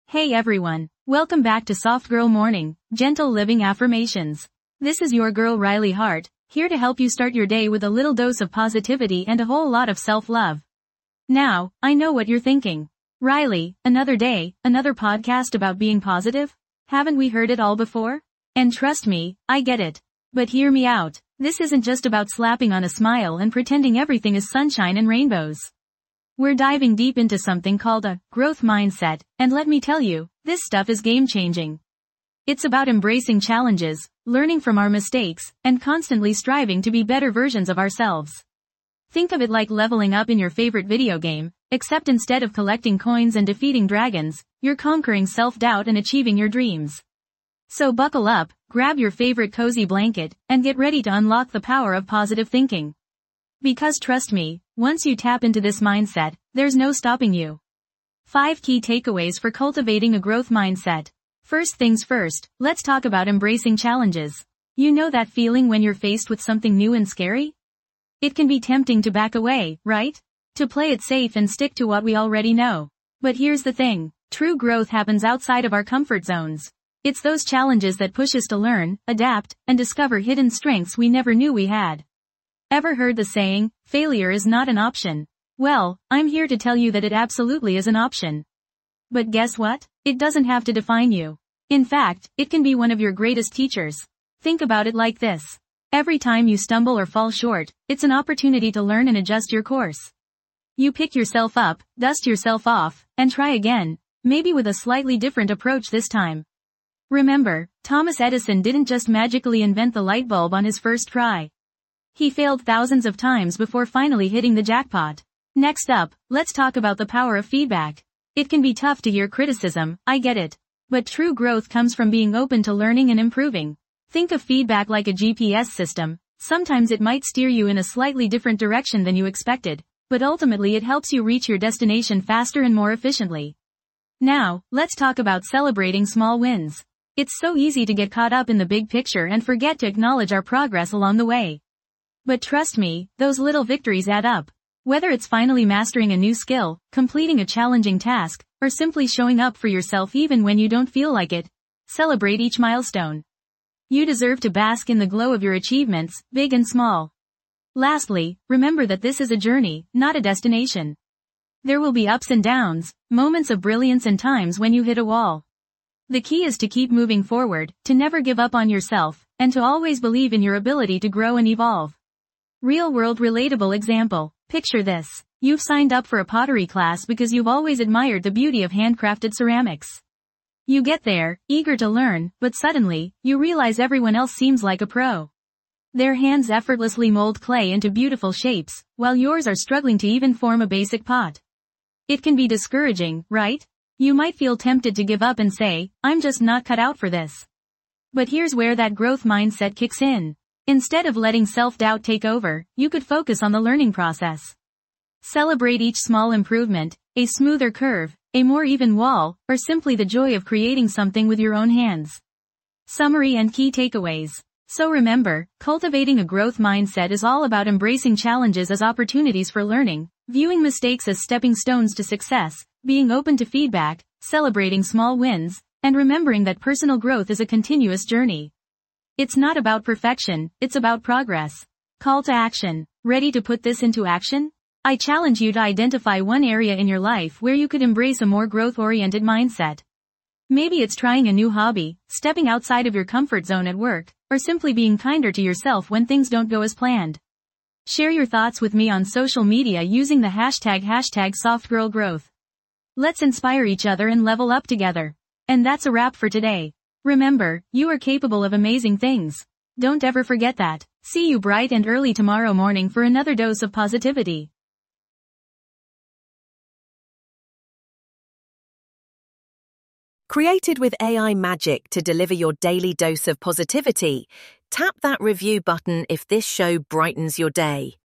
Hey everyone, welcome back to Soft Girl Morning, Gentle Living Affirmations. This is your girl Riley Hart, here to help you start your day with a little dose of positivity and a whole lot of self-love. Now, I know what you're thinking. Riley, another day, another podcast about being positive? Haven't we heard it all before? And trust me, I get it. But hear me out, this isn't just about slapping on a smile and pretending everything is sunshine and rainbows. We're diving deep into something called a growth mindset, and let me tell you, this stuff is game-changing. It's about embracing challenges, learning from our mistakes, and constantly striving to be better versions of ourselves. Think of it like leveling up in your favorite video game, except instead of collecting coins and defeating dragons, you're conquering self-doubt and achieving your dreams. So buckle up, grab your favorite cozy blanket, and get ready to unlock the power of positive thinking. Because trust me, once you tap into this mindset, there's no stopping you. 5 key takeaways for cultivating a growth mindset. First things first, let's talk about embracing challenges. You know that feeling when you're faced with something new and scary? It can be tempting to back away, right? To play it safe and stick to what we already know. But here's the thing, true growth happens outside of our comfort zones. It's those challenges that push us to learn, adapt, and discover hidden strengths we never knew we had. Ever heard the saying, failure is not an option? Well, I'm here to tell you that it absolutely is an option. But guess what? It doesn't have to define you. In fact, it can be one of your greatest teachers. Think about it like this. Every time you stumble or fall short, it's an opportunity to learn and adjust your course. You pick yourself up, dust yourself off, and try again, maybe with a slightly different approach this time. Remember, Thomas Edison didn't just magically invent the light bulb on his first try. He failed thousands of times before finally hitting the jackpot. Next up, let's talk about the power of feedback. It can be tough to hear criticism, I get it. But true growth comes from being open to learning and improving. Think of feedback like a GPS system. Sometimes it might steer you in a slightly different direction than you expected, but ultimately it helps you reach your destination faster and more efficiently. Now, let's talk about celebrating small wins. It's so easy to get caught up in the big picture and forget to acknowledge our progress along the way. But trust me, those little victories add up. Whether it's finally mastering a new skill, completing a challenging task, or simply showing up for yourself even when you don't feel like it, celebrate each milestone. You deserve to bask in the glow of your achievements, big and small. Lastly, remember that this is a journey, not a destination. There will be ups and downs, moments of brilliance and times when you hit a wall. The key is to keep moving forward, to never give up on yourself, and to always believe in your ability to grow and evolve. Real-world relatable example. Picture this. You've signed up for a pottery class because you've always admired the beauty of handcrafted ceramics. You get there, eager to learn, but suddenly, you realize everyone else seems like a pro. Their hands effortlessly mold clay into beautiful shapes, while yours are struggling to even form a basic pot. It can be discouraging, right? You might feel tempted to give up and say, I'm just not cut out for this. But here's where that growth mindset kicks in. Instead of letting self-doubt take over, you could focus on the learning process. Celebrate each small improvement, a smoother curve, a more even wall, or simply the joy of creating something with your own hands. Summary and key takeaways. So remember, cultivating a growth mindset is all about embracing challenges as opportunities for learning, viewing mistakes as stepping stones to success, being open to feedback, celebrating small wins, and remembering that personal growth is a continuous journey. It's not about perfection, it's about progress. Call to action. Ready to put this into action? I challenge you to identify one area in your life where you could embrace a more growth-oriented mindset. Maybe it's trying a new hobby, stepping outside of your comfort zone at work, or simply being kinder to yourself when things don't go as planned. Share your thoughts with me on social media using the hashtag #SoftGirlGrowth. Let's inspire each other and level up together. And that's a wrap for today. Remember, you are capable of amazing things. Don't ever forget that. See you bright and early tomorrow morning for another dose of positivity. Created with AI magic to deliver your daily dose of positivity, tap that review button if this show brightens your day.